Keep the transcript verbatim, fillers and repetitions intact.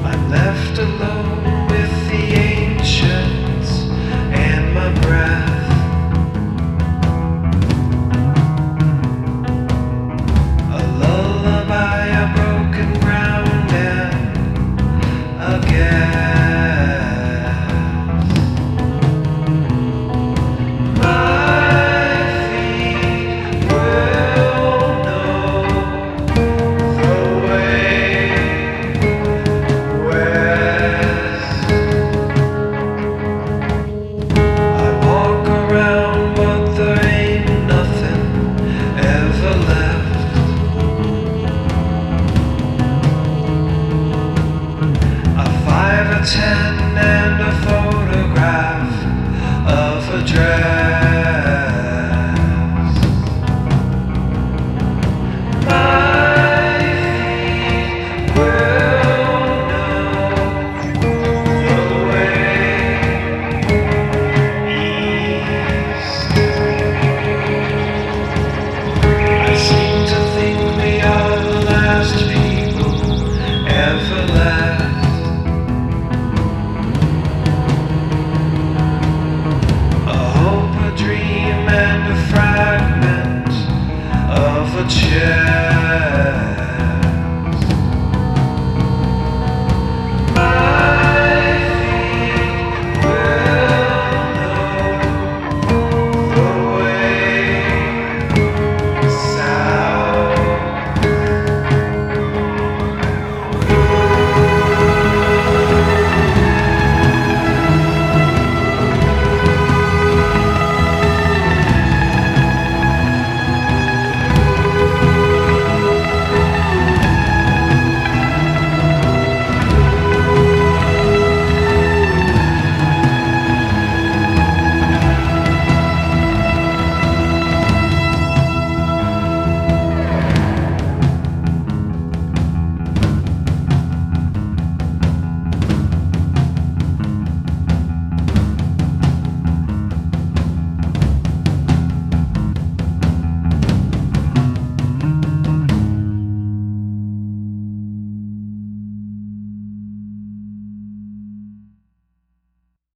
I'm left alone with the ancients and my breath. A lullaby, a broken ground, and a guess. My feet will know the way west. I walk around, but there ain't nothing ever left. A five, a ten, and a four.